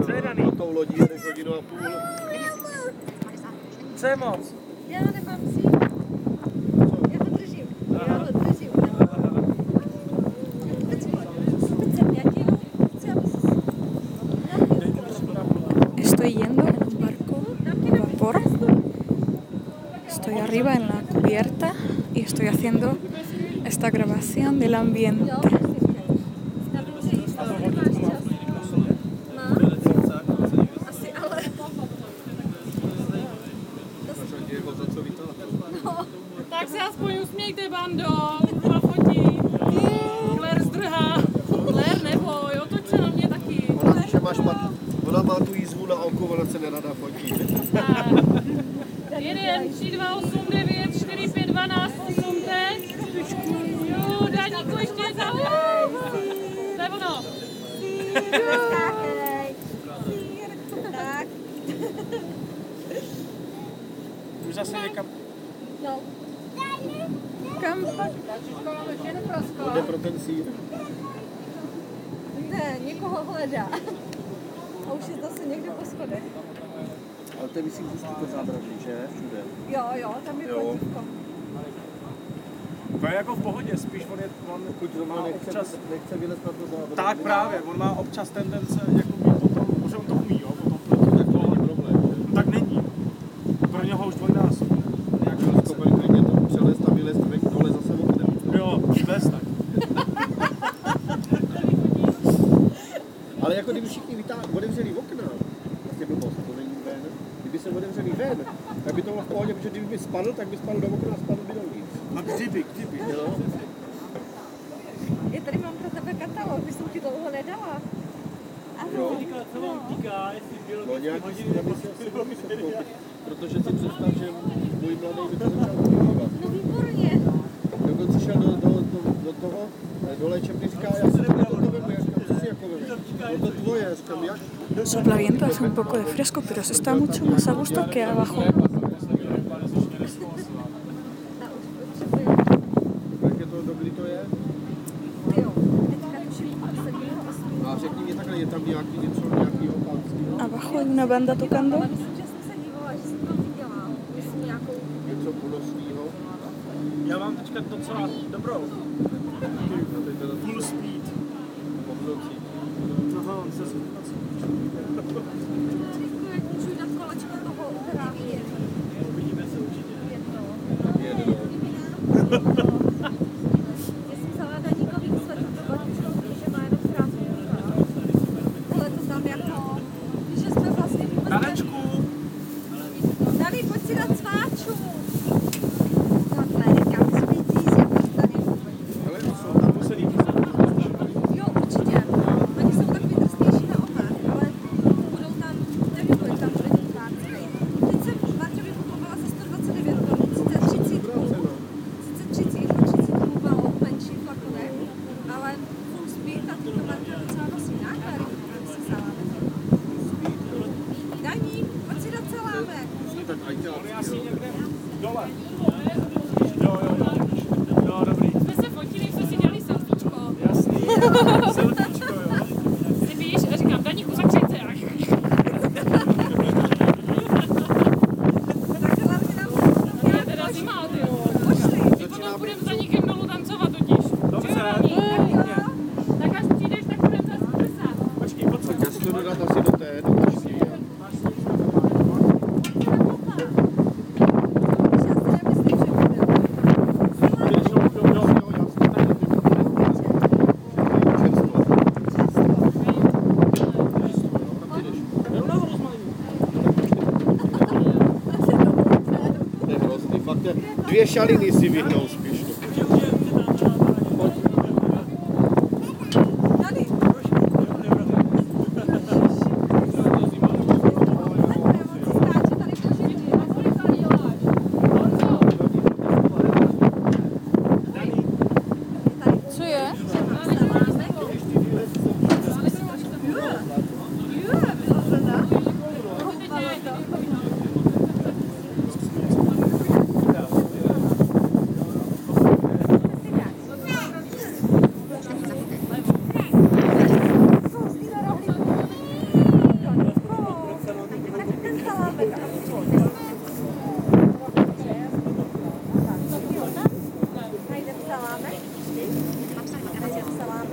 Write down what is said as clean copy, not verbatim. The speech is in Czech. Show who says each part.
Speaker 1: na tou lodí jedeš hodinu a půl.
Speaker 2: Co je moc?
Speaker 3: Já nemám sílu. Já to držím.
Speaker 4: Estoy yendo en un barco de vapor. Estoy arriba en la cubierta y estoy haciendo esta grabación del ambiente.
Speaker 5: Tak se aspoň usmějte, bando, a fotí. Claire zdrhá. Claire neboj, otoč se na mě taky.
Speaker 1: Ona má tu jízvu na oko, ona se nerada fotí.
Speaker 5: 1, 3, 2, 8, 9, 4, 5, 12, 8 teď. Jo, Daníku ještě zavěj. To je ono.
Speaker 3: Tak.
Speaker 2: Už zase někam.
Speaker 3: No.
Speaker 4: Kam?
Speaker 1: Jde pro ten sír.
Speaker 3: Ne, někoho hledá. A už je zase někde po schodech.
Speaker 1: Ale to je myslím, že to zábradlí, že? Všude.
Speaker 3: Jo, tam je podívko.
Speaker 2: To je jako v pohodě, spíš on má občas...
Speaker 1: Nechce vylézt na to zábradlí.
Speaker 2: Tak právě, on má občas tendence, jako potom, že on to umí, jo, potom to tak tohle problém. No, tak není. Pro něho už dvojnásobně.
Speaker 1: Jak byl schopen klidně to přelést a vylézt dole zase oknem.
Speaker 2: Jo, bez tak.
Speaker 1: Ale jako kdyby všichni otevřeli okna, vlastně blbost, to není ven. Kdyby se otevřeli ven, tak by to bylo v pohodě, protože kdyby spadl, tak by spadl do okna a spadl by dovnitř.
Speaker 2: No kdyby.
Speaker 1: Jo?
Speaker 3: Já tady mám pro tebe katalog, když jsem ti dlouho nedala.
Speaker 1: Jo.
Speaker 3: No.
Speaker 1: No nějaký si asi budu muset koupit, protože si představ, že můj mladý by to začal používat.
Speaker 3: No výborně.
Speaker 1: Dokonce šel do toho, do léčebny, říká, já si to vemu, já říkám, co si jako vemu? No to tvoje, říkám, jak?
Speaker 4: Sopla viento, hace un poco de fresco, pero se está mucho más a gusto que abajo.
Speaker 1: Jak je to, kdy to je?
Speaker 3: Jo, teďka tuším,
Speaker 1: A řekni mi takhle, je tam nějakýho pánského?
Speaker 4: Abajo hay una banda tocando.
Speaker 3: ale myslím, že jsem se dívala, že jsem to viděla. Myslím nějakou...
Speaker 1: Něco půlnocního?
Speaker 2: Já mám teďka docela dobrou. Full speed.
Speaker 1: Po noci.
Speaker 2: Aha, on se
Speaker 3: Jak můžu dát kolečko toho utrávě.
Speaker 2: uvidíme se určitě.
Speaker 1: Jedno.
Speaker 3: Já jsem vzala Daníkový svetr, to baťuškou, protože má jenom krásnou rukáv. Hele, to tam jako... Že jsme vlastně...
Speaker 2: Tanečku!
Speaker 3: Dani, pojď si dát sváčů. Takhle, kam svítí, jak tady.
Speaker 1: Ale jsou tam posedí.
Speaker 3: Jo, určitě. Oni jsou takový drsnější na opak, ale budou tam, nevím, kolik tam bude těch párskej. Teď jsem Marťovi kupovala za 129 korun, sice 30 malo menší flakonek, ale full speed a to Marťo docela nosí náklady, když si saláme. Daní, pojď si dát salámek.
Speaker 1: Tak aj tě
Speaker 2: Já si někde dole. Jo, dobrý.
Speaker 5: Jsme se fotili, jsme si dělali selfiečko.
Speaker 2: Jasný, selfiečko, jo.
Speaker 5: Si víš, a říkám, Daníku, zakřiďte.
Speaker 3: Tak hlavně nám
Speaker 5: Je teda zima, ty jo.
Speaker 3: pošli.
Speaker 5: My potom budeme za nikým dolů tancovat totiž.
Speaker 2: Dobře.
Speaker 5: Tak až přijdeš, tak budeme zase plesat.
Speaker 2: Počkej, pojď sem.
Speaker 1: Já si to dodat asi do té, do tašky. Dvě šaliny si vyhnou z